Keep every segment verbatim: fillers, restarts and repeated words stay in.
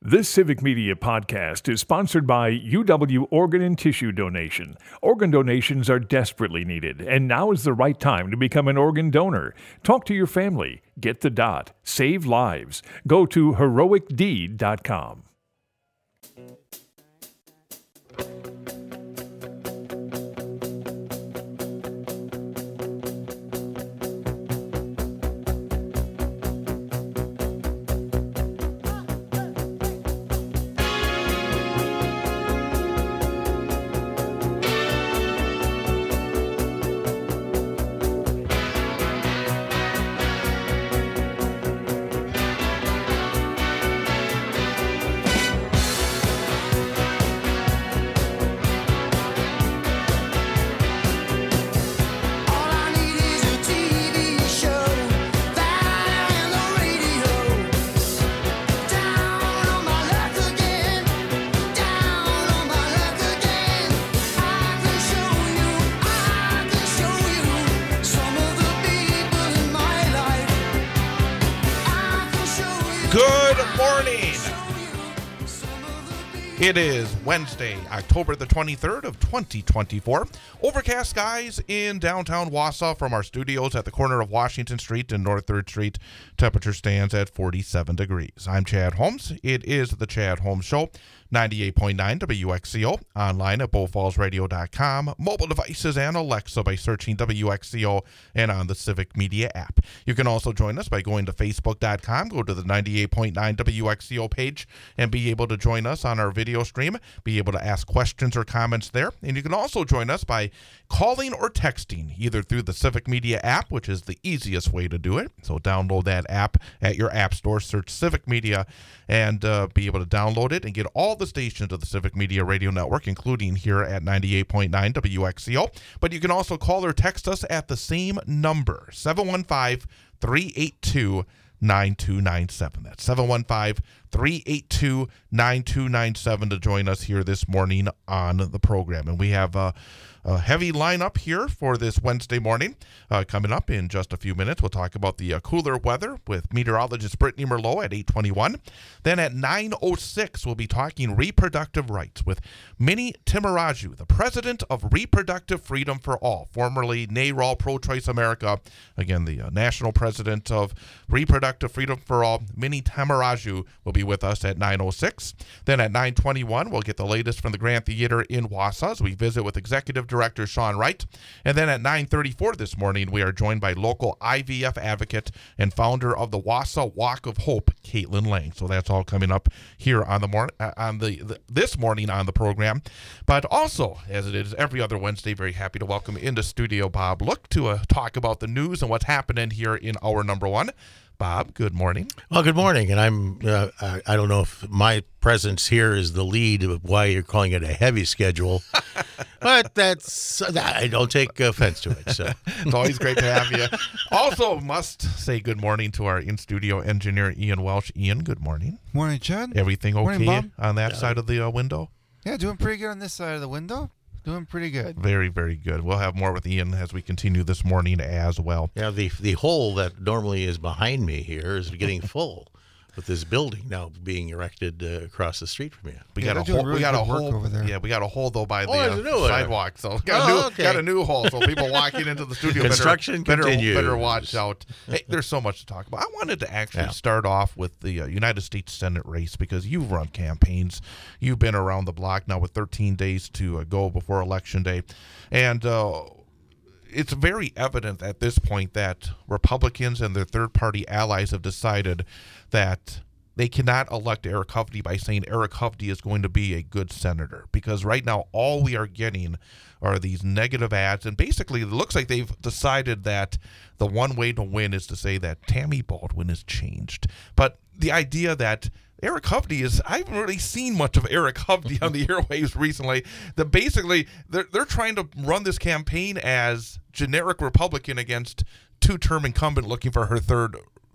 This Civic Media podcast is sponsored by U W Organ and Tissue Donation. Organ donations are desperately needed, and now is the right time to become an organ donor. Talk to your family. Get the dot. Save lives. Go to heroic deed dot com. It is Wednesday, October the twenty-third of twenty twenty-four. Overcast skies in downtown Wausau from our studios at the corner of Washington Street and North third Street. Temperature stands at forty-seven degrees. I'm Chad Holmes. It is the Chad Holmes Show. ninety-eight point nine W X C O, online at bow falls radio dot com, mobile devices and Alexa by searching W X C O, and on the Civic Media app. You can also join us by going to facebook dot com, go to the ninety-eight point nine W X C O page, and be able to join us on our video stream, be able to ask questions or comments there. And you can also join us by calling or texting, either through the Civic Media app, which is the easiest way to do it. So download that app at your app store, search Civic Media, and uh, be able to download it and get all the stations of the Civic Media Radio Network, including here at ninety-eight point nine W X C O. But you can also call or text us at the same number, seven one five, three eight two, nine two nine seven. That's seven one five, three eight two, nine two nine seven to join us here this morning on the program. And we have uh, a heavy lineup here for this Wednesday morning. Uh, coming up in just a few minutes, we'll talk about the uh, cooler weather with meteorologist Brittany Merlot at eight twenty-one. Then at nine oh six, we'll be talking reproductive rights with Minnie Timaraju, the president of Reproductive Freedom for All, formerly NARAL Pro-Choice America. Again, the uh, national president of Reproductive Freedom for All, Minnie Timaraju, will be with us at nine oh six. Then at nine twenty-one, we'll get the latest from the Grand Theater in Wausau as we visit with Executive Director Sean Wright. And then at nine thirty-four this morning, we are joined by local I V F advocate and founder of the Wausau Walk of Hope, Caitlin Lang. So that's all coming up here on the morning, uh, on the, the this morning on the program. But also, as it is every other Wednesday, very happy to welcome into studio Bob Look to uh, talk about the news and what's happening here in hour number one. Bob, good morning. Well, good morning. And I'm, uh, I, I don't know if my presence here is the lead of why you're calling it a heavy schedule, but that's, I don't take offense to it. So it's always great to have you. Also, must say good morning to our in-studio engineer, Ian Welsh. Ian, good morning. Morning, Chad. Everything okay morning, Bob. on that Yeah. side of the uh, window? Yeah, doing pretty good on this side of the window. Doing pretty good. Very, very good. We'll have more with Ian as we continue this morning as well. yeah, the the hole that normally is behind me here is getting full with this building now being erected uh, across the street from you. We Yeah, got a they're doing hole. We really got a good work hole over there. Yeah, we got a hole though by the Oh, there's a new uh, one. sidewalk. So got, Oh, a new, okay. got a new hole. So people walking into the studio Construction better, better, continues. better watch out. Hey, there's so much to talk about. I wanted to actually Yeah. start off with the uh, United States Senate race because you've run campaigns. You've been around the block now with thirteen days to uh, go before Election Day, and. Uh, It's very evident at this point that Republicans and their third-party allies have decided that they cannot elect Eric Hovde by saying Eric Hovde is going to be a good senator, because right now all we are getting are these negative ads, and basically it looks like they've decided that the one way to win is to say that Tammy Baldwin is changed. But the idea that Eric Hovde is, I haven't really seen much of Eric Hovde on the airwaves recently. That basically they're they're trying to run this campaign as generic Republican against two-term incumbent looking for her third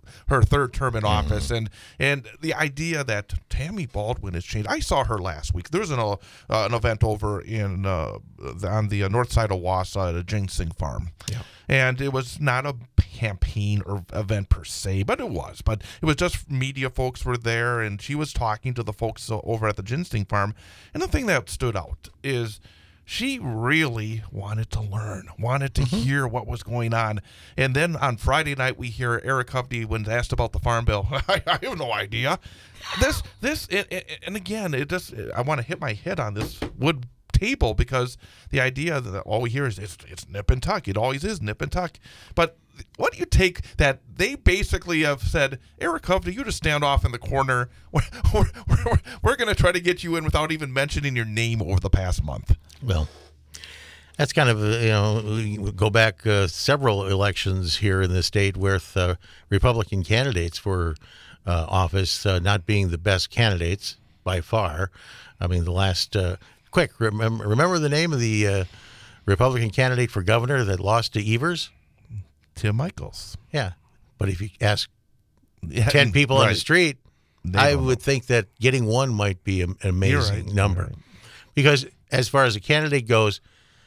her third term in office, and and the idea that Tammy Baldwin has changed. I saw her last week. There was an uh, an event over in uh, on the uh, north side of Wausau at a ginseng farm, Yeah. and it was not a campaign or event per se, but it was. But it was just media folks were there, and she was talking to the folks over at the ginseng farm. And the thing that stood out is she really wanted to learn, wanted to mm-hmm. hear what was going on. And then on Friday night, we hear Eric Hovde, when asked about the Farm Bill, I, I have no idea. This, this, it, it, and again, it just, I want to hit my head on this wood table, because the idea that all we hear is it's, it's nip and tuck. It always is nip and tuck. But what do you take that they basically have said, Eric Hovde, you just stand off in the corner. We're, we're, we're, we're going to try to get you in without even mentioning your name over the past month. Well, that's kind of, you know, we go back uh, several elections here in the state with uh, Republican candidates for uh, office uh, not being the best candidates by far. I mean, the last, uh, quick, remember, remember the name of the uh, Republican candidate for governor that lost to Evers? Tim Michaels. Yeah. But if you ask yeah, ten people right. on the street, They I don't would know. think that getting one might be an amazing right. number. Right. Because as far as a candidate goes,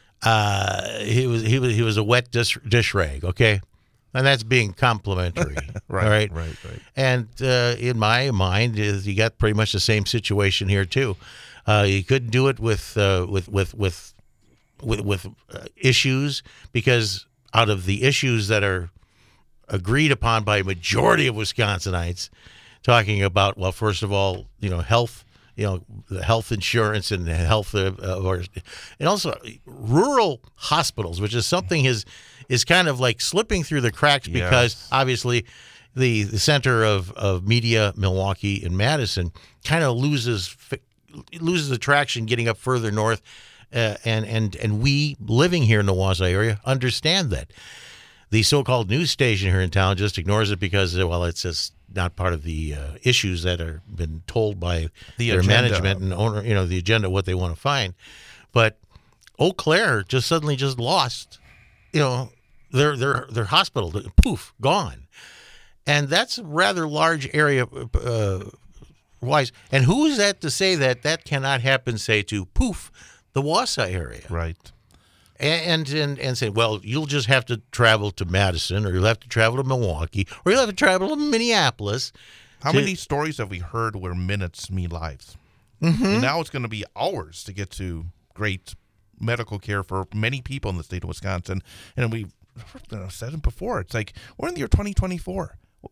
uh, he was he was he was a wet dish, dish rag, okay? And that's being complimentary. right, all right, right, right. And uh, in my mind, is you got pretty much the same situation here too. Uh, you couldn't do it with uh, with with with with, with uh, issues, because out of the issues that are agreed upon by a majority of Wisconsinites, talking about, well, first of all, you know, health, you know, the health insurance and health, uh, or, and also rural hospitals, which is something is is kind of like slipping through the cracks, because yes. obviously the the center of, of media, Milwaukee and Madison, kind of loses loses attraction getting up further north. Uh, and, and, and we living here in the Wausau area understand that. The so-called news station here in town just ignores it because, well, it's just not part of the uh, issues that are been told by the their agenda. management and owner, you know, the agenda, what they want to find. But Eau Claire just suddenly just lost, you know, their their their hospital, poof, gone. And that's a rather large area uh, wise. And who is that to say that that cannot happen, say, to poof, the Wausau area? Right. And, and and say, well, you'll just have to travel to Madison, or you'll have to travel to Milwaukee, or you'll have to travel to Minneapolis. How to, many stories have we heard where minutes mean lives? Mm-hmm. And now it's going to be hours to get to great medical care for many people in the state of Wisconsin. And we've you know, said it before. It's like we're in the year twenty twenty-four.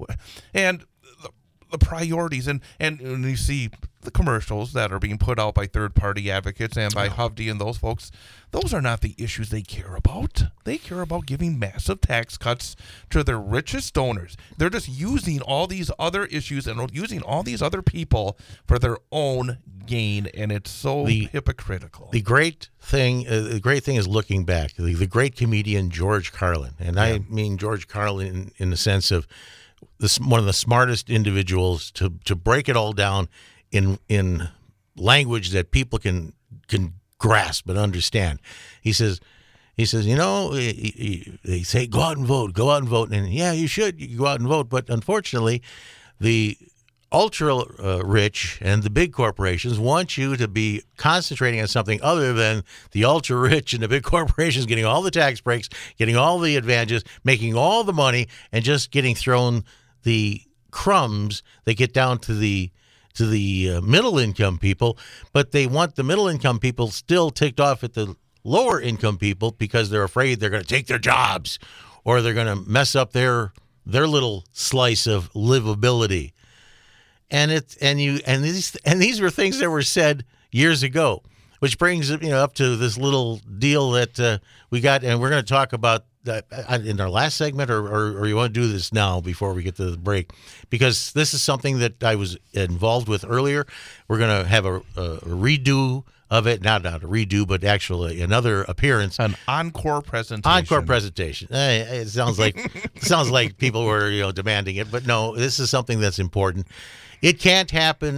And the, the priorities, and, and, and you see the commercials that are being put out by third-party advocates and by Hovde and those folks, those are not the issues they care about. They care about giving massive tax cuts to their richest donors. They're just using all these other issues and using all these other people for their own gain, and it's so the, hypocritical. The great thing, uh, the great thing is looking back. The, the great comedian George Carlin, and yeah. I mean George Carlin in, in the sense of this, one of the smartest individuals to to break it all down in in language that people can can grasp and understand. He says, he says, you know, they say go out and vote, go out and vote, and yeah, you should you go out and vote, but unfortunately, the ultra uh, rich and the big corporations want you to be concentrating on something other than the ultra rich and the big corporations getting all the tax breaks, getting all the advantages, making all the money, and just getting thrown the crumbs. They get down to the to the uh, middle income people, but they want the middle income people still ticked off at the lower income people because they're afraid they're going to take their jobs or they're going to mess up their their little slice of livability. And it and you and these and these were things that were said years ago, which brings you know up to this little deal that uh, we got, and we're going to talk about that in our last segment, or, or or you want to do this now before we get to the break, because this is something that I was involved with earlier. We're going to have a, a redo of it, not not a redo, but actually another appearance, an encore presentation. Encore presentation. Eh, It sounds like it sounds like people were you know demanding it, but no, this is something that's important. It can't happen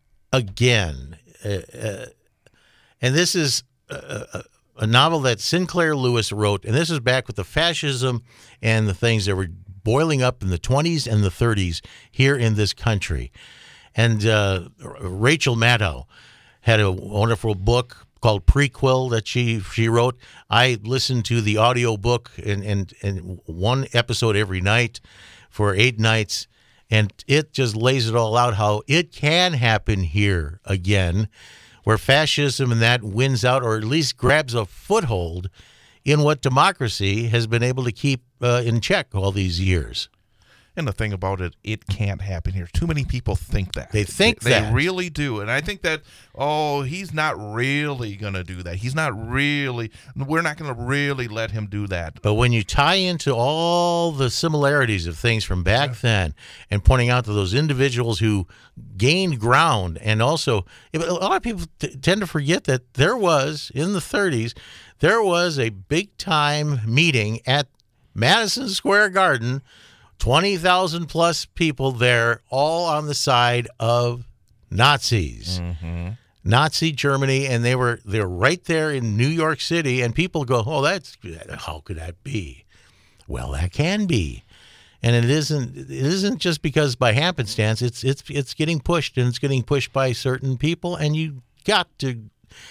again. Uh, uh, and this is a, a, a novel that Sinclair Lewis wrote, and this is back with the fascism and the things that were boiling up in the twenties and the thirties here in this country. And uh, Rachel Maddow had a wonderful book called Prequel that she she wrote. I listened to the audio book and, and, and one episode every night for eight nights, and it just lays it all out how it can happen here again, where fascism and that wins out, or at least grabs a foothold in what democracy has been able to keep uh, in check all these years. And the thing about it, it can't happen here. Too many people think that. They think they, that. They really do. And I think that, oh, he's not really going to do that. He's not really, we're not going to really let him do that. But when you tie into all the similarities of things from back yeah. then and pointing out to those individuals who gained ground, and also, a lot of people t- tend to forget that there was, in the thirties, there was a big-time meeting at Madison Square Garden, twenty thousand plus people there, all on the side of Nazis. Mm-hmm. Nazi Germany, and they were they're right there in New York City, and people go, oh, that's, how could that be? Well, that can be. And it isn't it isn't just because by happenstance, it's it's it's getting pushed, and it's getting pushed by certain people, and you got to,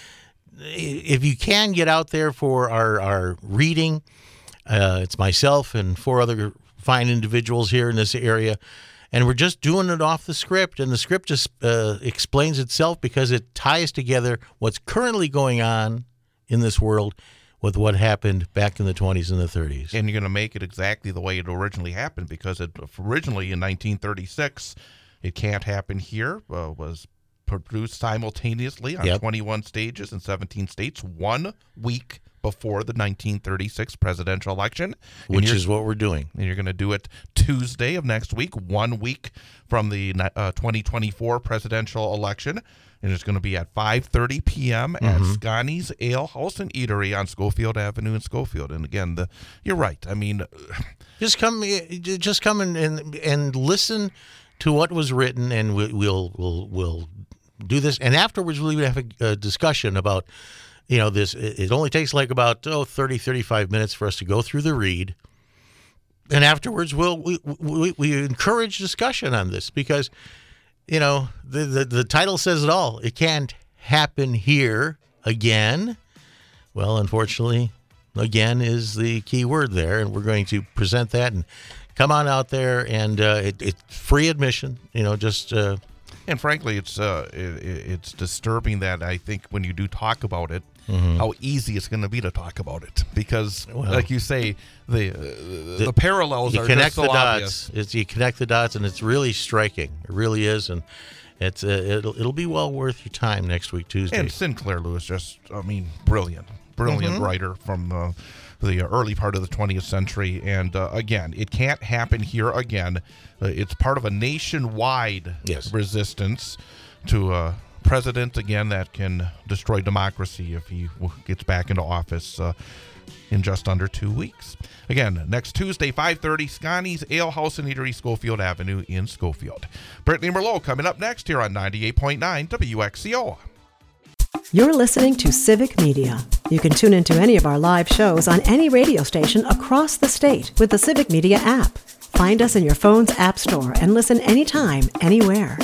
if you can get out there for our, our reading, uh, it's myself and four other fine individuals here in this area, and we're just doing it off the script, and the script just uh, explains itself because it ties together what's currently going on in this world with what happened back in the twenties and the thirties. And you're going to make it exactly the way it originally happened, because it originally in nineteen thirty-six, It Can't Happen Here uh, was produced simultaneously on yep. twenty-one stages in seventeen states, one week before the nineteen thirty-six presidential election. Which is what we're doing. And you're going to do it Tuesday of next week, one week from the uh, twenty twenty-four presidential election. And it's going to be at five thirty p.m. at Mm-hmm. Scani's Ale House and Eatery on Schofield Avenue in Schofield. And again, the you're right. I mean, just come, just come and and, and listen to what was written, and we, we'll we'll we'll do this. And afterwards, we'll even have a, a discussion about, you know, this. It only takes like about oh thirty, thirty-five minutes for us to go through the read. And afterwards, we'll we we, we encourage discussion on this, because, you know, the, the the title says it all. It can't happen here again. Well, unfortunately, again is the key word there, and we're going to present that. And come on out there, and uh, it, it's free admission. You know, just. Uh, and frankly, it's uh, it, it's disturbing that I think when you do talk about it, mm-hmm. how easy it's going to be to talk about it, because, well, like you say, the uh, the, the parallels you are connect just so the obvious. dots. It's, you connect the dots, and it's really striking. It really is, and it's uh, it'll it'll be well worth your time next week, Tuesday. And Sinclair Lewis, just I mean, brilliant, brilliant mm-hmm. writer from uh, the early part of the twentieth century. And uh, again, it can't happen here again. Uh, it's part of a nationwide yes. resistance to a president, again, that can destroy democracy if he gets back into office uh, in just under two weeks. Again, next Tuesday, five thirty, Scani's Ale House and Eatery, Schofield Avenue in Schofield. Brittany Merlot coming up next here on ninety-eight point nine W X C O. You're listening to Civic Media. You can tune into any of our live shows on any radio station across the state with the Civic Media app. Find us in your phone's app store and listen anytime, anywhere.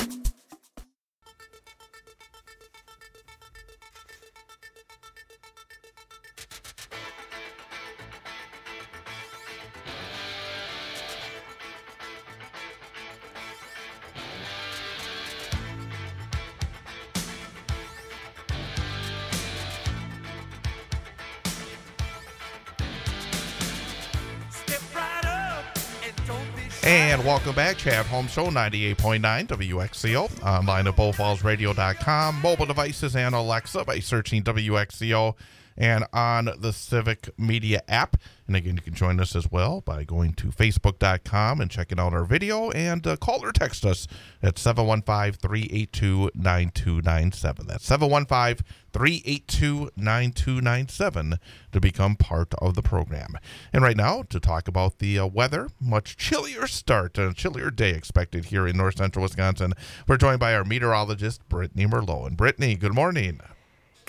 And welcome back, Chad Holmes Show, ninety-eight point nine W X C O, online at bow falls radio dot com, mobile devices and Alexa by searching W X C O, and on the Civic Media app. And again, you can join us as well by going to facebook dot com and checking out our video, and uh, call or text us at seven one five, three eight two, nine two nine seven. That's seven one five, three eight two, nine two nine seven to become part of the program. And right now, to talk about the uh, weather, much chillier start, a chillier day expected here in north central Wisconsin. We're joined by our meteorologist, Brittany Merlot. And Brittany, good morning.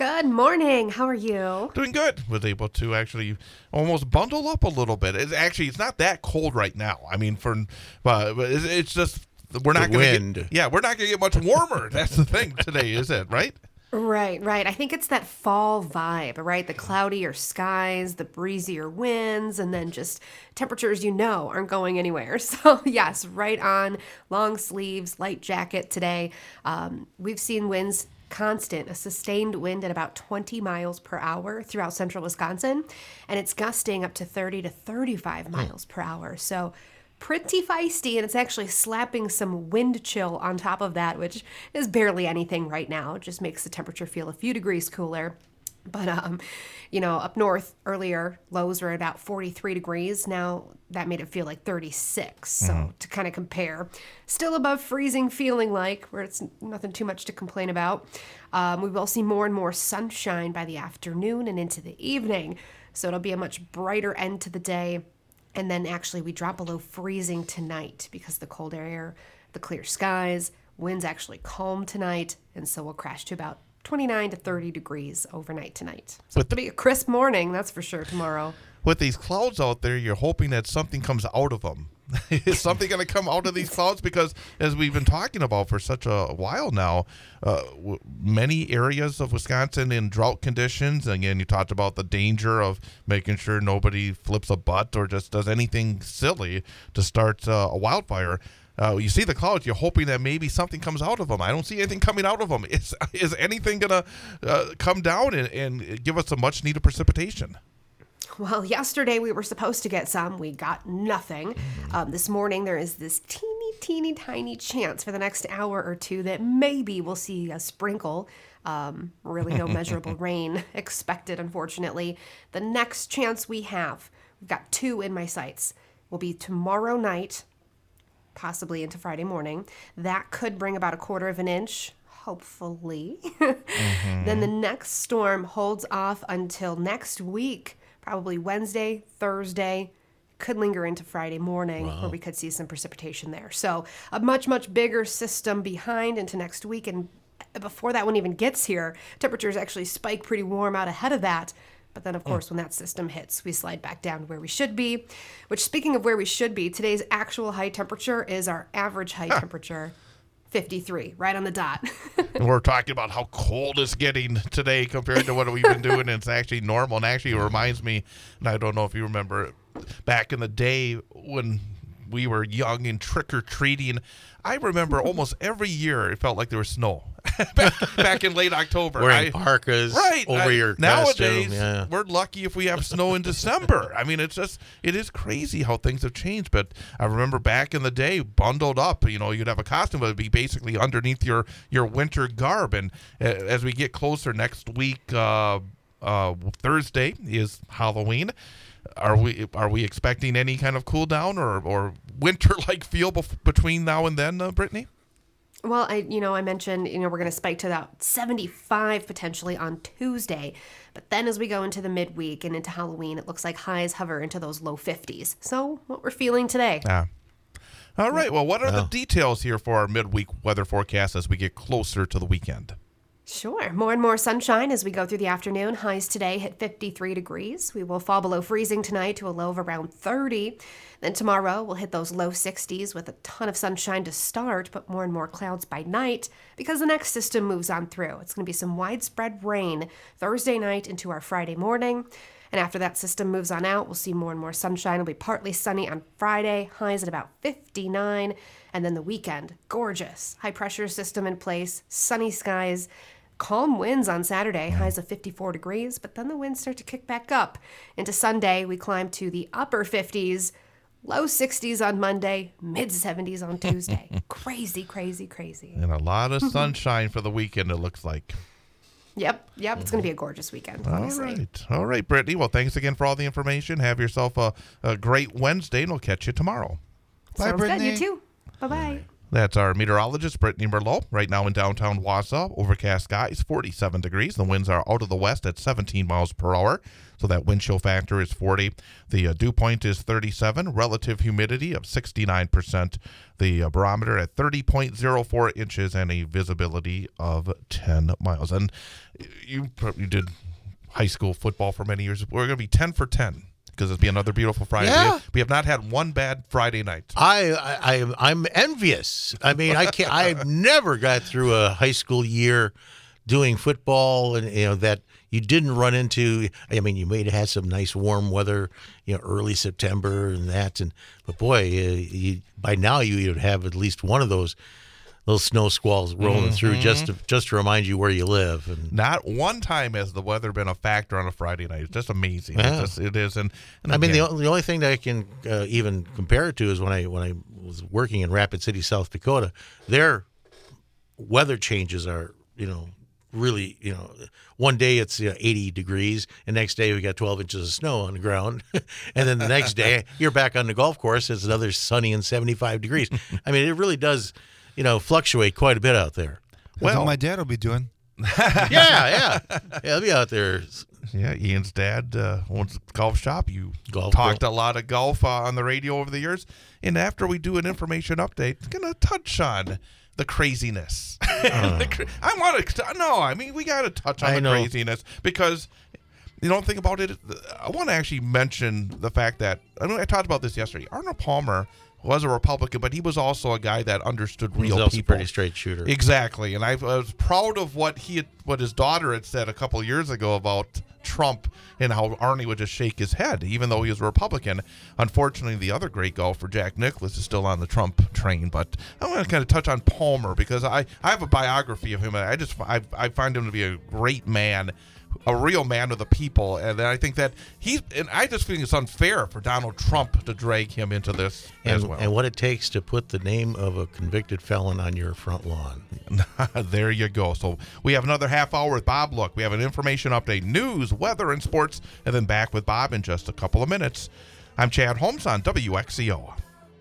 Good morning. How are you? Doing good. Was able to actually almost bundle up a little bit. It's actually it's not that cold right now. I mean, for uh, but it's, it's just we're not going to get yeah we're not going to get much warmer. That's the thing today, is it right? Right, right. I think it's that fall vibe, right? The cloudier skies, the breezier winds, and then just temperatures you know aren't going anywhere. So yes, right on. Long sleeves, light jacket today. Um, we've seen winds constant, a sustained wind at about twenty miles per hour throughout central Wisconsin, and it's gusting up to thirty to thirty-five miles per hour. So pretty feisty, and it's actually slapping some wind chill on top of that, which is barely anything right now. It just makes the temperature feel a few degrees cooler. But, um, you know, up north earlier, lows were about forty-three degrees. Now that made it feel like thirty-six. So mm-hmm. to kind of compare, still above freezing feeling like, where it's nothing too much to complain about. Um, we will see more and more sunshine by the afternoon and into the evening. So it'll be a much brighter end to the day. And then actually we drop below freezing tonight because the cold air, the clear skies, winds actually calm tonight. And so we'll crash to about twenty-nine to thirty degrees overnight tonight. So With it'll be a crisp morning, that's for sure, tomorrow. With these clouds out there, you're hoping that something comes out of them. Is something going to come out of these clouds? Because as we've been talking about for such a while now, uh, w- many areas of Wisconsin in drought conditions. Again, you talked about the danger of making sure nobody flips a butt or just does anything silly to start uh, a wildfire. Uh, you see the clouds, you're hoping that maybe something comes out of them. I don't see anything coming out of them. Is, is anything going to uh, come down and, and give us some much-needed precipitation? Well, yesterday we were supposed to get some. We got nothing. Um, this morning there is this teeny, teeny, tiny chance for the next hour or two that maybe we'll see a sprinkle. Um, really no measurable rain expected, unfortunately. The next chance we have, we've got two in my sights, will be tomorrow night, possibly into Friday morning. That could bring about a quarter of an inch, hopefully. Mm-hmm. Then the next storm holds off until next week. Probably Wednesday, Thursday, could linger into Friday morning, wow. where we could see some precipitation there. So a much, much bigger system behind into next week. And before that one even gets here, temperatures actually spike pretty warm out ahead of that. But then, of course, mm. when that system hits, we slide back down to where we should be. Which, speaking of where we should be, today's actual high temperature is our average high temperature. fifty-three, right on the dot. And we're talking about how cold it's getting today compared to what we've been doing, and it's actually normal. And actually, it reminds me, and I don't know if you remember, back in the day when we were young and trick-or-treating, I remember almost every year it felt like there was snow. back, back in late October. Wearing I, parkas right, over I, your nowadays, costume. Yeah. We're lucky if we have snow in December. I mean, it's just, it is crazy how things have changed. But I remember back in the day, bundled up, you know, you'd have a costume, but it would be basically underneath your, your winter garb. And uh, as we get closer next week, uh, uh, Thursday is Halloween. Are we are we expecting any kind of cool down or, or winter-like feel bef- between now and then, uh, Brittany? Well, I you know I mentioned you know we're going to spike to about seventy-five potentially on Tuesday, but then as we go into the midweek and into Halloween, it looks like highs hover into those low fifties. So what we're feeling today. Yeah. All right. Well, what are wow. the details here for our midweek weather forecast as we get closer to the weekend? Sure. More and more sunshine as we go through the afternoon. Highs today hit fifty-three degrees. We will fall below freezing tonight to a low of around thirty. Then tomorrow we'll hit those low sixties with a ton of sunshine to start, but more and more clouds by night because the next system moves on through. It's going to be some widespread rain Thursday night into our Friday morning. And after that system moves on out, we'll see more and more sunshine. It'll be partly sunny on Friday, highs at about fifty-nine. And then the weekend, gorgeous. High pressure system in place, sunny skies, calm winds on Saturday, highs of fifty-four degrees. But then the winds start to kick back up. Into Sunday, we climb to the upper fifties, low sixties on Monday, mid seventies on Tuesday. Crazy, crazy, crazy. And a lot of sunshine for the weekend, it looks like. Yep, yep. It's going to be a gorgeous weekend, honestly. All right. All right, Brittany. Well, thanks again for all the information. Have yourself a, a great Wednesday, and we'll catch you tomorrow. Bye, Sounds Brittany. good. You too. Bye-bye. That's our meteorologist, Brittany Merlot, right now in downtown Wausau. Overcast skies, forty-seven degrees. The winds are out of the west at seventeen miles per hour, so that wind chill factor is forty. The uh, dew point is thirty-seven. Relative humidity of sixty-nine percent. The uh, barometer at thirty point zero four inches and a visibility of ten miles. And you, you did high school football for many years. We're going to be ten for ten. Because it'll be another beautiful Friday. Yeah. We, have, we have not had one bad Friday night. I, I, I I'm envious. I mean, I can't. I never got through a high school year doing football, and you know that you didn't run into. I mean, you may have had some nice warm weather, you know, early September and that, and but boy, uh, you, by now you would have at least one of those little snow squalls rolling mm-hmm. through just to, just to remind you where you live. And not one time has the weather been a factor on a Friday night. It's just amazing. Yeah. It's just, it is. And, and I again, mean, the, the only thing that I can uh, even compare it to is when I when I was working in Rapid City, South Dakota. Their weather changes are, you know, really, you know, one day it's you know, eighty degrees, and next day we got twelve inches of snow on the ground, and then the next day you're back on the golf course. It's another sunny and seventy-five degrees. I mean, it really does. You know, fluctuate quite a bit out there. That's well, what my dad will be doing. yeah, yeah. Yeah, he'll be out there. Yeah, Ian's dad uh, owns a golf shop. You golf talked golf. a lot of golf uh, on the radio over the years. And after we do an information update, it's going to touch on the craziness. Uh. the cra- I want to, no, I mean, we got to touch on I the know. craziness because, you don't think about it. I want to actually mention the fact that, I know I talked about this yesterday. Arnold Palmer was a Republican, but he was also a guy that understood real He's also people. a pretty straight shooter. Exactly, and I was proud of what he, had, what his daughter had said a couple of years ago about Trump and how Arnie would just shake his head, even though he was a Republican. Unfortunately, the other great golfer, Jack Nicklaus, is still on the Trump train. But I want to kind of touch on Palmer because I, I have a biography of him, and I just I, I find him to be a great man. A real man of the people, and I think that he's. And I just think it's unfair for Donald Trump to drag him into this and, as well. And what it takes to put the name of a convicted felon on your front lawn. There you go. So we have another half hour with Bob Look. We have an information update, news, weather, and sports, and then back with Bob in just a couple of minutes. I'm Chad Holmes on W X C O.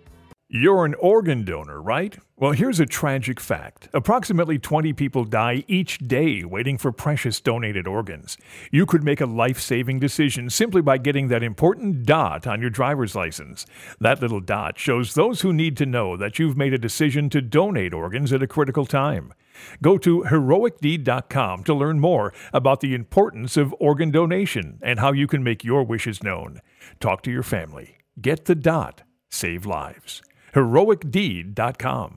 You're an organ donor, right? Well, here's a tragic fact. Approximately twenty people die each day waiting for precious donated organs. You could make a life-saving decision simply by getting that important dot on your driver's license. That little dot shows those who need to know that you've made a decision to donate organs at a critical time. Go to heroic deed dot com to learn more about the importance of organ donation and how you can make your wishes known. Talk to your family. Get the dot. Save lives. heroic deed dot com.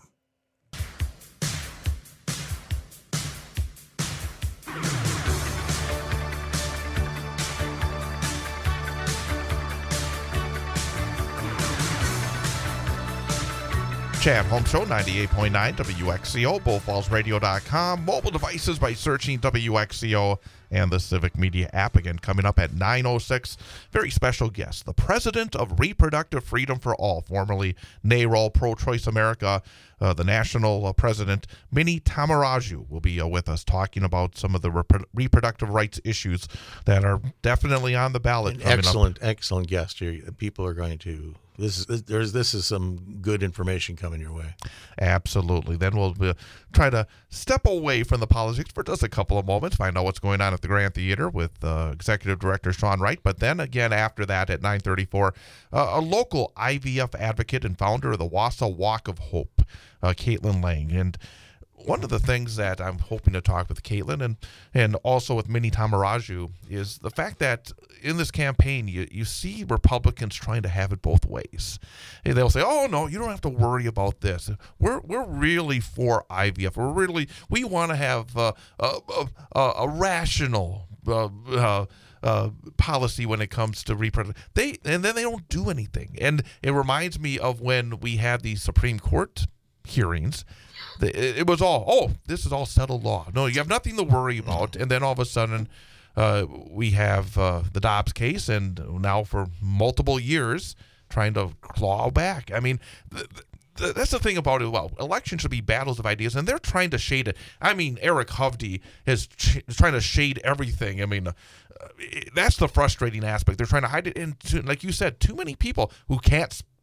Chad Holmes Show, ninety-eight point nine W X C O, bull falls radio dot com, mobile devices by searching W X C O, and the Civic Media app. Again, coming up at nine oh six, very special guest, the President of Reproductive Freedom for All, formerly NARAL, Pro-Choice America, uh, the national uh, president, Minnie Tamaraju, will be uh, with us talking about some of the rep- reproductive rights issues that are definitely on the ballot. An coming excellent, up. excellent guest here. People are going to... This is there's this is some good information coming your way. Absolutely. Then we'll uh, try to step away from the politics for just a couple of moments, find out what's going on at the Grand Theater with uh, Executive Director Sean Wright. But then again, after that at nine thirty-four, uh, a local I V F advocate and founder of the Wausau Walk of Hope, uh, Caitlin Lang. And one of the things that I'm hoping to talk with Caitlin and, and also with Minnie Tamaraju is the fact that in this campaign, you, you see Republicans trying to have it both ways. And they'll say, oh, no, you don't have to worry about this. We're we're really for I V F. We're really, we want to have uh, a, a, a rational uh, uh, uh, policy when it comes to reproductive. They, and then they don't do anything. And it reminds me of when we had the Supreme Court hearings. It was all, oh, this is all settled law. No, you have nothing to worry about. And then all of a sudden, uh, we have uh, the Dobbs case, and now for multiple years trying to claw back. I mean, th- th- that's the thing about it. Well, elections should be battles of ideas, and they're trying to shade it. I mean, Eric Hovde is, ch- is trying to shade everything. I mean, uh, that's the frustrating aspect. They're trying to hide it. And to, like you said, too many people who can't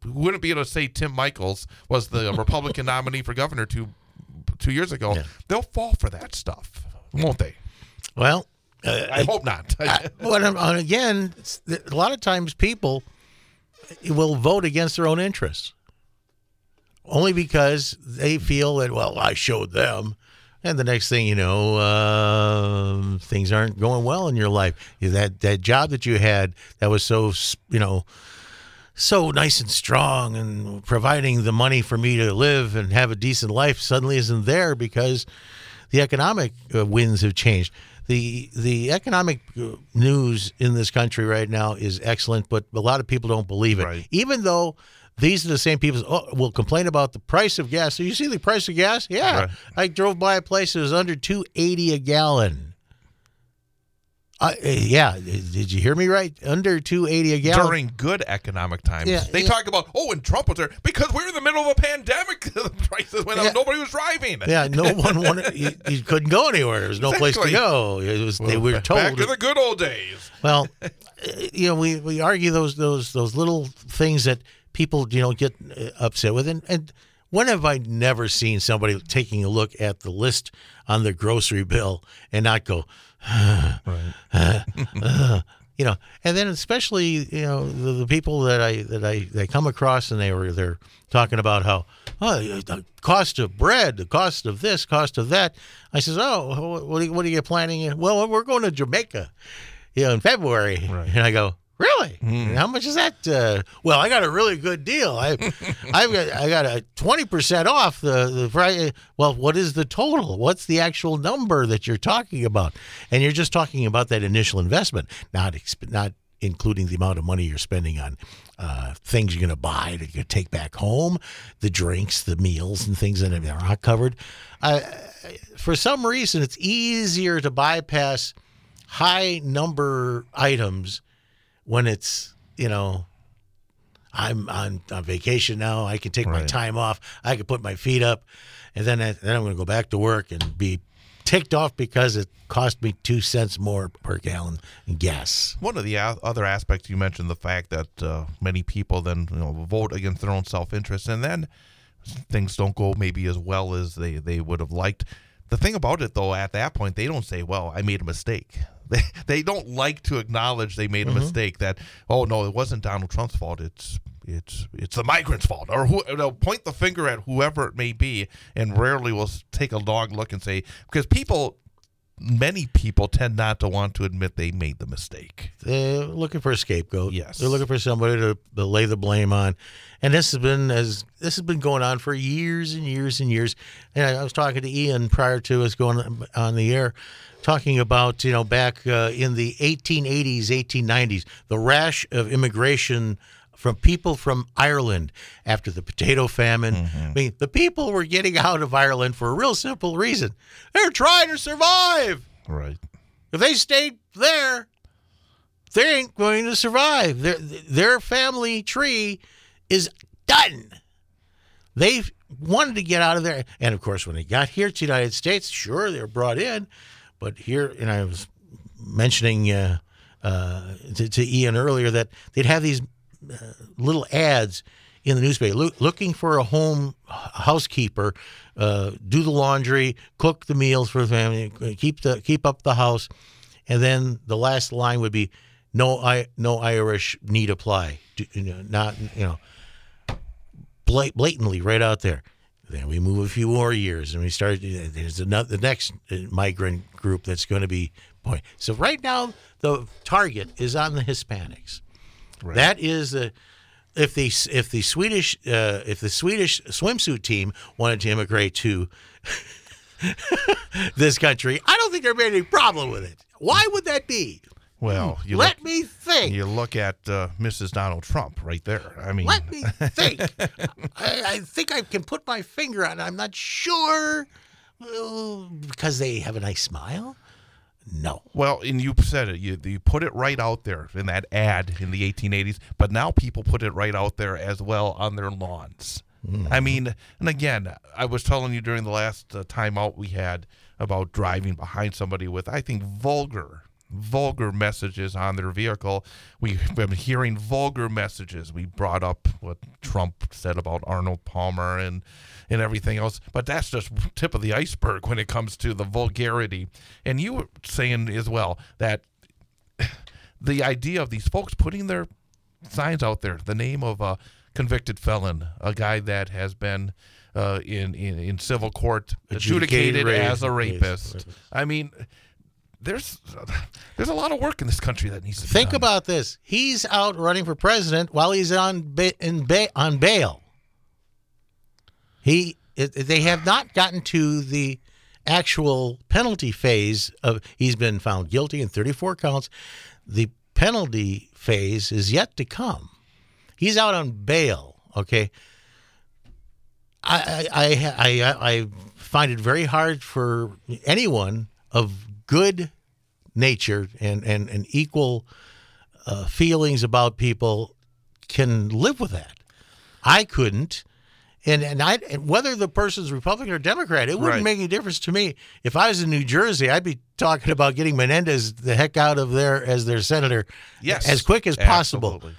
wouldn't be able to say Tim Michels was the Republican nominee for governor two two years ago. Yeah. They'll fall for that stuff, won't they? Well, uh, I hope not. I, well, and again, it's- a lot of times people will vote against their own interests, only because they feel that, well, I showed them. And the next thing you know, uh, things aren't going well in your life. That that job that you had that was so, you know, so nice and strong and providing the money for me to live and have a decent life suddenly isn't there because the economic uh, winds have changed. The the economic uh, news in this country right now is excellent, but a lot of people don't believe it. Right. Even though these are the same people oh, will complain about the price of gas. So you see the price of gas? Yeah. Right. I drove by a place that was under two eighty a gallon. Uh, yeah, did you hear me right? Under two eighty a gallon. During good economic times, Yeah, they yeah. talk about, oh, when Trump was there, because we were in the middle of a pandemic, the prices went Yeah. up, nobody was driving. Yeah, no one wanted. You, you couldn't go anywhere. There was no place to Exactly. go. It was. They were told. Back to the good old days. Well, uh, you know, we, we argue those those those little things that people you know get uh, upset with, and, and when have I never seen somebody taking a look at the list on the grocery bill and not go, uh, uh, uh, you know, and then especially you know the, the people that I that I they come across and they were they're talking about how oh the cost of bread, the cost of this, cost of that. I says, oh, what are you, what are you planning? Well, we're going to Jamaica, you know, in February, Right. and I go. Really? And how much is that? Uh, well, I got a really good deal. I, I've got I got a twenty percent off the the price. Well, what is the total? What's the actual number that you're talking about? And you're just talking about that initial investment, not exp- not including the amount of money you're spending on uh, things you're going to buy to you take back home, the drinks, the meals, and things that are not covered. Uh, for some reason, it's easier to bypass high number items when it's, you know, I'm on, on vacation now. I can take my Right. time off. I can put my feet up, and then I, then I'm going to go back to work and be ticked off because it cost me two cents more per gallon in gas. One of the a- other aspects you mentioned, the fact that uh, many people then you know vote against their own self-interest, and then things don't go maybe as well as they, they would have liked. The thing about it, though, at that point, they don't say, well, I made a mistake. They they don't like to acknowledge they made a Mm-hmm. mistake, that, oh, no, it wasn't Donald Trump's fault. It's it's it's the migrants' fault. Or who, they'll point the finger at whoever it may be and rarely will s- take a long look and say, because people, many people tend not to want to admit they made the mistake. They're looking for a scapegoat. Yes. They're looking for somebody to, to lay the blame on. And this has been as this has been going on for years and years and years. And I, I was talking to Ian prior to us going on the air, talking about, you know, back uh, in the eighteen eighties, eighteen nineties, the rash of immigration from people from Ireland after the potato famine. I mean, the people were getting out of Ireland for a real simple reason. They're trying to survive. Right. If they stayed there, they ain't going to survive. Their their family tree is done. They wanted to get out of there. And, of course, when they got here to the United States, sure, they were brought in. But here, and I was mentioning uh, uh, to, to Ian earlier that they'd have these uh, little ads in the newspaper loo- looking for a home housekeeper, uh, do the laundry, cook the meals for the family, keep the keep up the house. And then the last line would be, no, I, no Irish need apply. Do, you know, not, you know, blat- blatantly right out there. Then we move a few more years, and we start. There's another, the next migrant group that's going to be point. So right now, the target is on the Hispanics. Right. That is the if the if the Swedish uh, if the Swedish swimsuit team wanted to immigrate to this country, I don't think there'd be any problem with it. Why would that be? Well, you Let look, me think. you look at uh, Missus Donald Trump right there. I mean, Let me think. I, I think I can put my finger on it. I'm not sure. Uh, because they have a nice smile? No. well, and you said it. You, you put it right out there in that ad in the eighteen eighties, but now people put it right out there as well on their lawns. I mean, and again, I was telling you during the last uh, time out we had about driving behind somebody with, I think, vulgar vulgar messages on their vehicle. We've been hearing vulgar messages. We brought up what Trump said about Arnold Palmer and, and everything else, but that's just tip of the iceberg when it comes to the vulgarity. And you were saying as well that the idea of these folks putting their signs out there, the name of a convicted felon, a guy that has been uh, in, in, in civil court adjudicated, adjudicated as a rapist. rapist. I mean, there's there's a lot of work in this country that needs to be Think done. about this. He's out running for president while he's on ba- in ba- on bail. He it, they have not gotten to the actual penalty phase of he's been found guilty in thirty-four counts. The penalty phase is yet to come. He's out on bail, okay? I I I I, I find it very hard for anyone of good nature and, and, and equal uh, feelings about people can live with that. I couldn't. And and I and whether the person's Republican or Democrat, it wouldn't Right. make any difference to me. If I was in New Jersey, I'd be talking about getting Menendez the heck out of there as their senator Yes, as quick as possible. absolutely.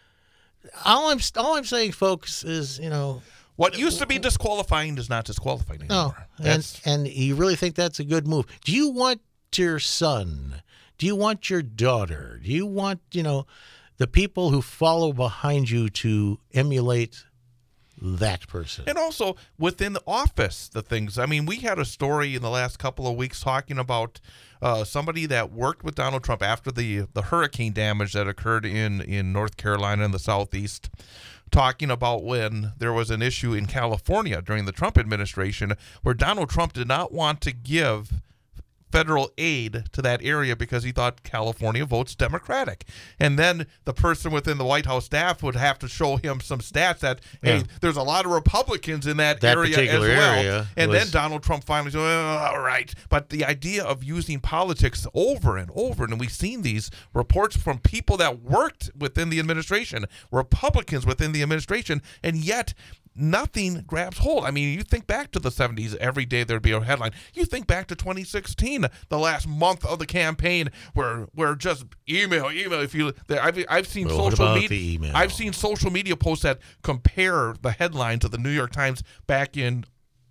All I'm all I'm saying, folks, is, you know, What used to be disqualifying is not disqualifying no, anymore. and That's- and you really think that's a good move? Do you want your son? Do you want your daughter? Do you want, you know, the people who follow behind you to emulate that person? And also within the office, the things. I mean, we had a story in the last couple of weeks talking about uh, somebody that worked with Donald Trump after the the hurricane damage that occurred in, in North Carolina and the Southeast, talking about when there was an issue in California during the Trump administration where Donald Trump did not want to give federal aid to that area because he thought California votes Democratic. And then the person within the White House staff would have to show him some stats that, hey, Yeah. there's a lot of Republicans in that, That area as particular well. area and was- then Donald Trump finally said, oh, all right. But the idea of using politics over and over, and we've seen these reports from people that worked within the administration, Republicans within the administration, and yet nothing grabs hold. I mean, you think back to the seventies, every day there'd be a headline. You think back to twenty sixteen, the last month of the campaign, where where just email, email. If you, there, I've I've seen Well, what social about media. the email? I've seen social media posts that compare the headlines of the New York Times back in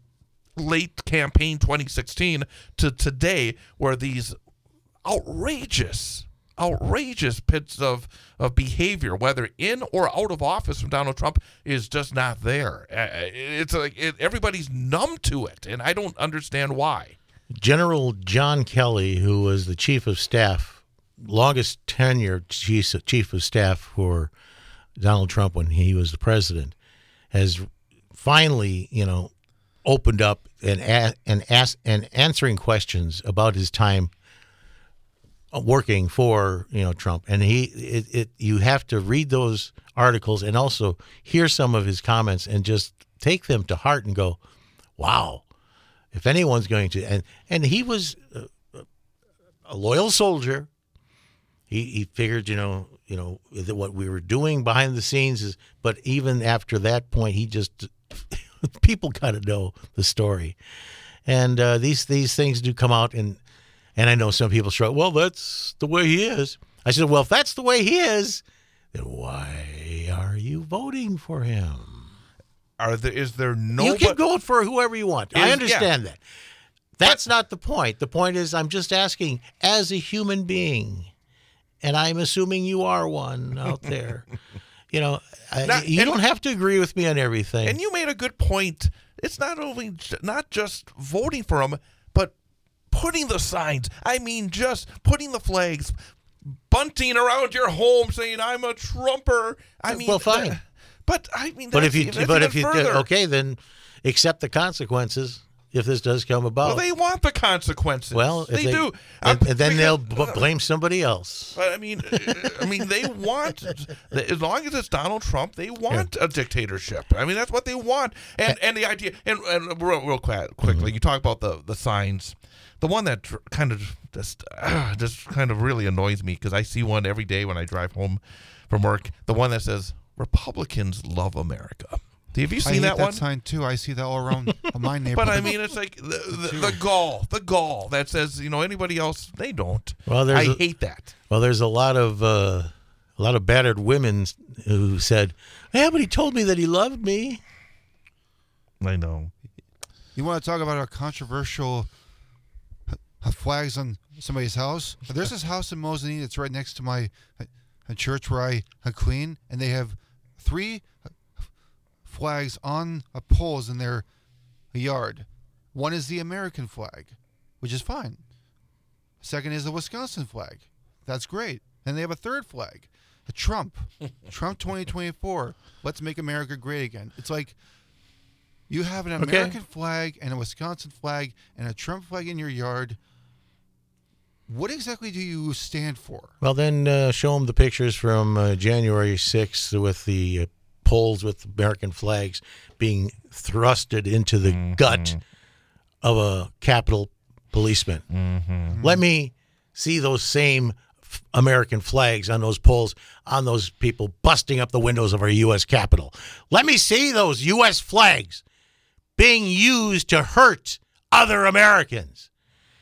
late campaign twenty sixteen to today, where these outrageous. outrageous bits of, of behavior, whether in or out of office from Donald Trump, is just not there. Uh, It's like it, everybody's numb to it, and I don't understand why. General John Kelly, who was the chief of staff, longest tenured chief, chief of staff for Donald Trump when he was the president, has finally, you know, opened up and a- and ask and answering questions about his time working for, you know, Trump. And he it, it you have to read those articles and also hear some of his comments and just take them to heart and go, wow. If anyone's going to, and and he was a, a loyal soldier. He he figured, you know, you know that what we were doing behind the scenes is. But even after that point, he just people got to know the story, and uh, these these things do come out. And and I know some people struggle. Well, that's the way he is. I said, well, if that's the way he is, then why are you voting for him? Are there is there no? You can go for whoever you want. I Is- understand that. That's not the point. The point is, I'm just asking, as a human being, and I'm assuming you are one out there. You know, I- Not- you and- don't have to agree with me on everything. And you made a good point. It's not only not just voting for him, but putting the signs. I mean, just putting the flags, bunting around your home, saying "I'm a Trumper." I mean, Well, fine. that- but I mean, but that's, if you, that's but even if you, further. okay, then accept the consequences if this does come about. Well, they want the consequences. Well, if they, they do, and, I'm- and then they'll because- b- blame somebody else. But I mean, I mean, they want as long as it's Donald Trump, they want a dictatorship. I mean, that's what they want. And and the idea, and, and real, real quick, quickly, Mm-hmm. you talk about the the signs. The one that dr- kind of just uh, just kind of really annoys me because I see one every day when I drive home from work. The one that says Republicans love America. Have you I seen hate that, that one? sign too. I see that all around my neighborhood. But I mean, it's like the, the, the gall, the gall that says, you know, anybody else, they don't. Well, there's I a- hate that. Well, there's a lot of uh, a lot of battered women who said, "Yeah, but he told me that he loved me." I know. You want to talk about our controversial uh, flags on somebody's house? There's this house in Mosinee that's right next to my uh, church where I uh, clean, and they have three flags on uh, poles in their yard. One is the American flag, which is fine. Second is the Wisconsin flag. That's great. And they have a third flag, a Trump. Trump twenty twenty-four. Let's make America great again. It's like you have an Okay. American flag and a Wisconsin flag and a Trump flag in your yard. What exactly do you stand for? Well, then uh, show them the pictures from uh, January sixth with the uh, poles with American flags being thrusted into the Mm-hmm. gut of a Capitol policeman. Mm-hmm. Let me see those same f- American flags on those poles on those people busting up the windows of our U S Capitol. Let me see those U S flags being used to hurt other Americans.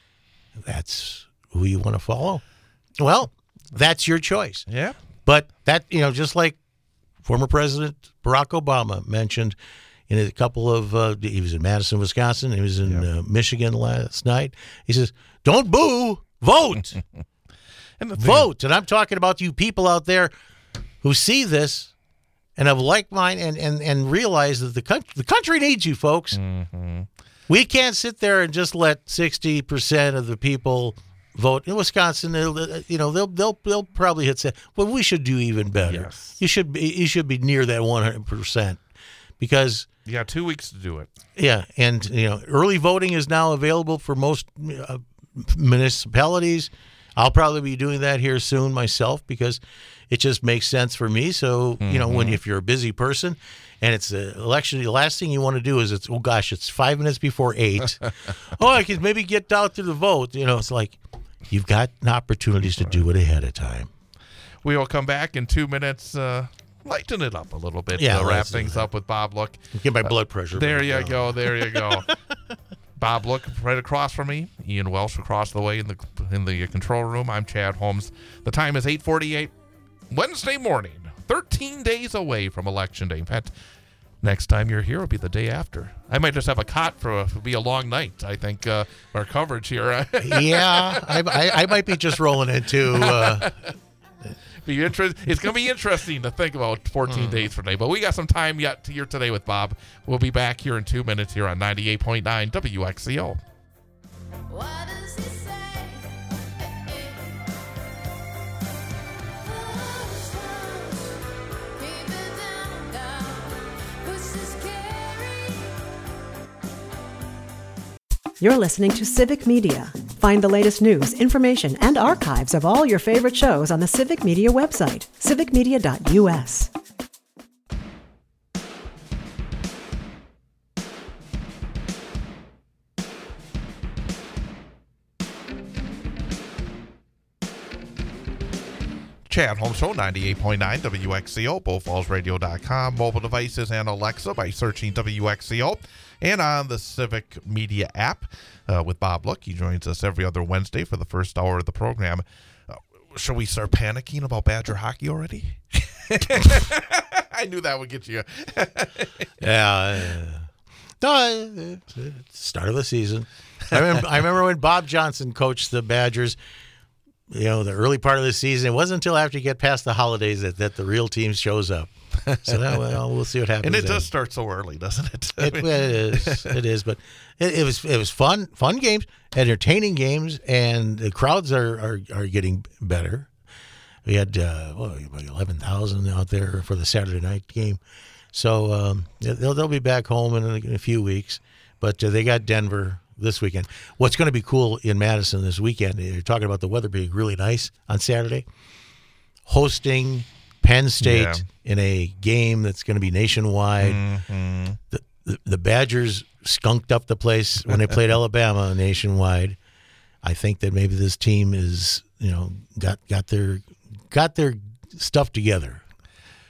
That's who you want to follow? Well, that's your choice. Yeah. But that, you know, just like former President Barack Obama mentioned in a couple of, uh, he was in Madison, Wisconsin, he was in uh, Michigan last night. He says, don't boo, vote. And the thing Vote. And I'm talking about you people out there who see this and have like mine and, and, and realize that the country, the country needs you, folks. Mm-hmm. We can't sit there and just let sixty percent of the people vote in Wisconsin. They'll, you know, they'll they'll they'll probably hit say, well, we should do even better. Yes. You should be you should be near that one hundred percent because You got two weeks to do it. yeah, and you know, early voting is now available for most uh, municipalities. I'll probably be doing that here soon myself because it just makes sense for me. So, mm-hmm. you know, when if you're a busy person and it's an election, the last thing you want to do is it's, oh gosh, it's five minutes before eight. oh, I can maybe get out to the vote. You know, it's like you've got opportunities to do it ahead of time. We will come back in two minutes, uh, lighten it up a little bit, Yeah, to wrap let's do things that. up with Bob Look. Get my blood pressure. There back you down. go. There you go. Bob Look right across from me. Ian Welsh across the way in the in the control room. I'm Chad Holmes. The time is eight forty-eight Wednesday morning, thirteen days away from Election Day. In fact, next time you're here will be the day after. I might just have a cot for it'll be a long night. I think uh, our coverage here. yeah, I, I, I might be just rolling into. Uh, Be interest. It's going to be interesting to think about fourteen days from today. But we got some time yet here today with Bob. We'll be back here in two minutes here on ninety-eight point nine W X C O. What does he say? Push down, keep it down, down. Push is carry. You're listening to Civic Media. Find the latest news, information, and archives of all your favorite shows on the Civic Media website, civic media dot U S. Chad Holmes Show, ninety-eight point nine W X C O, bow falls radio dot com, mobile devices, and Alexa by searching W X C O, and on the Civic Media app uh, with Bob Look. He joins us every other Wednesday for the first hour of the program. Uh, shall we start panicking about Badger hockey already? I knew that would get you. yeah. Uh, no, it's the start of the season. I remember, I remember when Bob Johnson coached the Badgers. You know, the early part of the season, it wasn't until after you get past the holidays that, that the real team shows up. So that, well, we'll see what happens. And it then. does start so early, doesn't it? It, it is. It is. But it, it was it was fun, fun games, entertaining games, and the crowds are are, are getting better. We had uh, well, about eleven thousand out there for the Saturday night game. So um, they'll they'll be back home in a, in a few weeks. But uh, they got Denver this weekend. What's going to be cool in Madison this weekend, you're talking about the weather being really nice on Saturday, hosting Penn State Yeah. in a game that's going to be nationwide. Mm-hmm. The, the, the Badgers skunked up the place when they played Alabama nationwide. I think that maybe this team is, you know, got got their got their stuff together.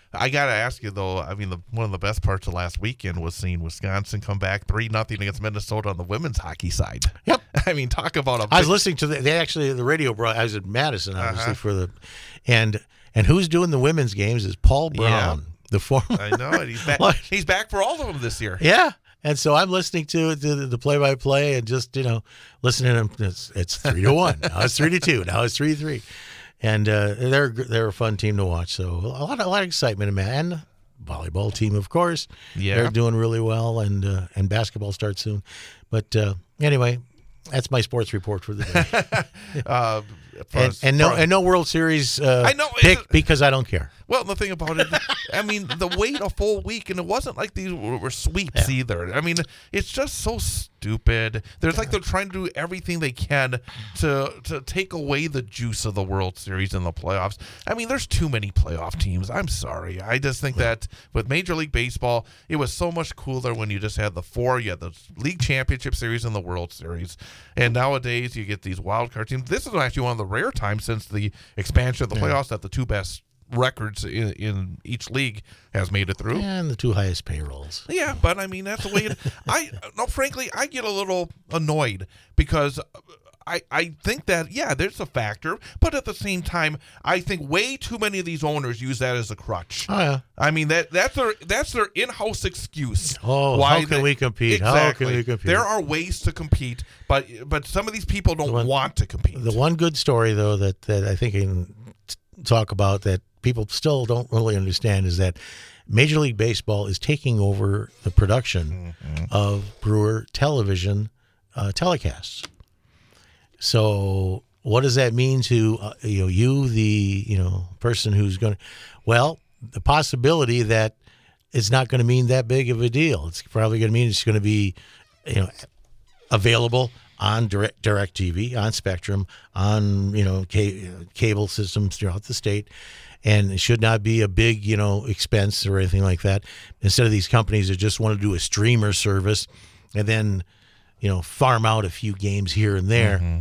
I got to ask you, though, I mean, the, one of the best parts of last weekend was seeing Wisconsin come back three nothing against Minnesota on the women's hockey side. Yep. I mean, talk about a I was big- listening to the, they actually, the radio brought, I was at Madison, obviously, Uh-huh. for the, and and who's doing the women's games is Paul Brown, Yeah. the former. I know it. He's back. What? He's back for all of them this year. Yeah. And so I'm listening to, to the, the play-by-play and just, you know, listening to them. It's, it's three to one. Now it's three to two. Now it's three to three. And uh, they're they're a fun team to watch. So a lot, a lot of excitement in that. And volleyball team, of course. Yeah. They're doing really well. And uh, and basketball starts soon. But uh, anyway, that's my sports report for the day. Uh, for and, us- and no for- and no World Series uh, I know, pick it's- because I don't care. Well, the thing about it, I mean, the wait a full week, and it wasn't like these were, were sweeps Yeah. either. I mean, it's just so stupid. There's like they're trying to do everything they can to to take away the juice of the World Series and the playoffs. I mean, there's too many playoff teams. I'm sorry. I just think that with Major League Baseball, it was so much cooler when you just had the four. You had the League Championship Series and the World Series. And nowadays, you get these wild card teams. This is actually one of the rare times since the expansion of the playoffs that the two best records in, in each league has made it through. And the two highest payrolls. Yeah, but I mean that's the way it. I no, frankly, I get a little annoyed because I I think that yeah, there's a factor, but at the same time, I think way too many of these owners use that as a crutch. Oh, yeah. I mean that that's their that's their in-house excuse. Oh, how can they- we compete? How Exactly. can we compete? There are ways to compete, but but some of these people don't one- want to compete. The one good story, though, that, that I think I can t- talk about that people still don't really understand is that Major League Baseball is taking over the production Mm-hmm. of Brewer television uh, telecasts. So, what does that mean to uh, you know you, the you know person who's going to? Well, the possibility that it's not going to mean that big of a deal. It's probably going to mean it's going to be, you know, available on direct direct T V, on Spectrum, on you know ca- cable systems throughout the state, and it should not be a big you know expense or anything like that. Instead of these companies that just want to do a streamer service and then you know farm out a few games here and there.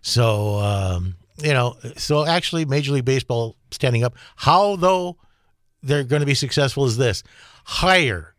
So um, you know, so actually, Major League Baseball standing up. How though they're going to be successful is this: hire,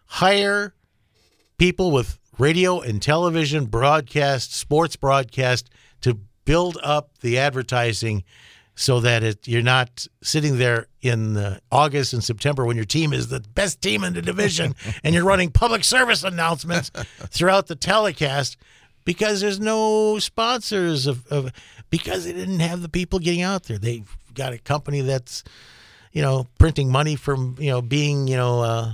hire people with radio and television broadcast, sports broadcast to build up the advertising so that it, you're not sitting there in uh, August and September when your team is the best team in the division and you're running public service announcements throughout the telecast because there's no sponsors of, of because they didn't have the people getting out there. They've got a company that's, you know, printing money from, you know, being, you know, uh,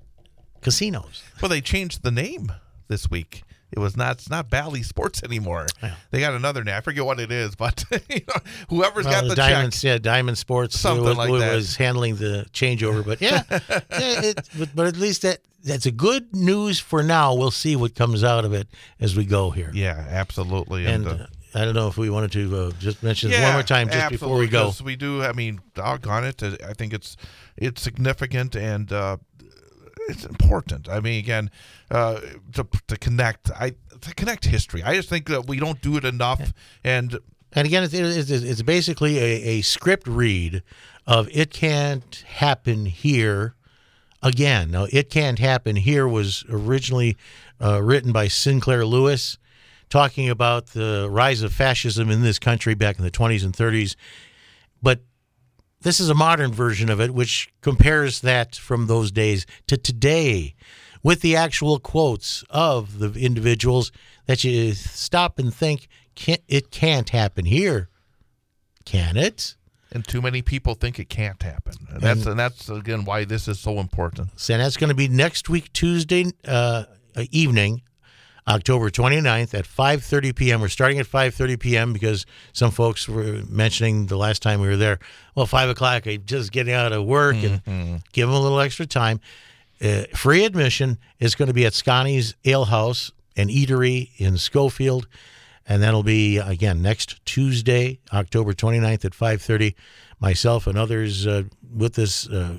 casinos. Well, they changed the name this week. It was not it's not Bally Sports anymore. Yeah. They got another name. I forget what it is, but you know, whoever's Well, got the Diamonds, check. yeah, Diamond Sports Something was, like was that. handling the changeover. But yeah, yeah it, but, but at least that that's a good news for now. We'll see what comes out of it as we go here. Yeah, absolutely. And uh, uh, I don't know if we wanted to uh, just mention this yeah, one more time just before we absolutely, go. 'cause we do. I mean, doggone it. I think it's it's significant and uh, it's important. I mean, again, uh, to to connect. I to connect history. I just think that we don't do it enough. And And again, it's, it's, it's basically a, a script read of It Can't Happen Here again. Now, It Can't Happen Here was originally uh, written by Sinclair Lewis, talking about the rise of fascism in this country back in the twenties and thirties. But this is a modern version of it, which compares that from those days to today with the actual quotes of the individuals that you stop and think, can't, it can't happen here. Can it? and too many people think it can't happen. And that's and that's again why this is so important. So that's going to be next week, Tuesday uh, evening, October twenty-ninth at five thirty p.m. We're starting at five thirty p.m. because some folks were mentioning the last time we were there, well, five o'clock, I'm just getting out of work and give them a little extra time. Uh, free admission is going to be at Scotty's Ale House and Eatery in Schofield. And that'll be, again, next Tuesday, October twenty-ninth at five thirty. Myself and others uh, with this uh,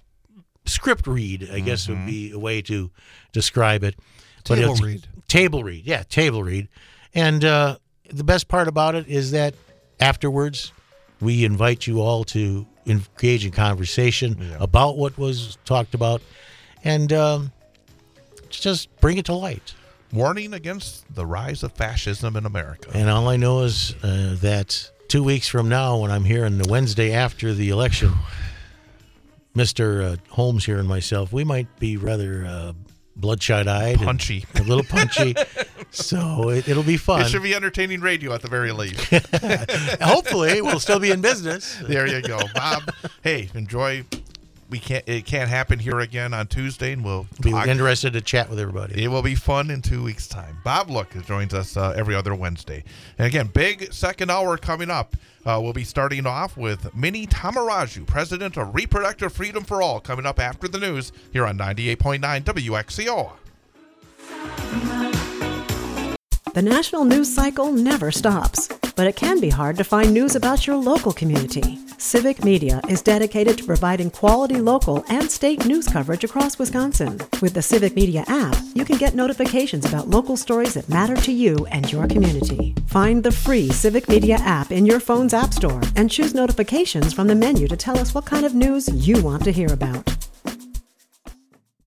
script read, I guess would be a way to describe it. But Table it's- read. Table read, yeah, table read. And uh, the best part about it is that afterwards, we invite you all to engage in conversation Yeah. about what was talked about, and um, just bring it to light. Warning against the rise of fascism in America. And all I know is uh, that two weeks from now, when I'm here on the Wednesday after the election, Mister Uh, Holmes here and myself, we might be rather uh, bloodshot-eyed, and Punchy. a little punchy. So it, it'll be fun. It should be entertaining radio at the very least. Hopefully, we'll still be in business. There you go, Bob. Hey, enjoy. We can't. It can't happen here again on Tuesday, and we'll Be talk. interested to chat with everybody. It will be fun in two weeks' time. Bob Look joins us uh, every other Wednesday. And again, big second hour coming up. Uh, we'll be starting off with Minnie Tamaraju, President of Reproductive Freedom for All, coming up after the news here on ninety-eight point nine W X C O. The national news cycle never stops, but it can be hard to find news about your local community. Civic Media is dedicated to providing quality local and state news coverage across Wisconsin. With the Civic Media app, you can get notifications about local stories that matter to you and your community. Find the free Civic Media app in your phone's app store and choose notifications from the menu to tell us what kind of news you want to hear about.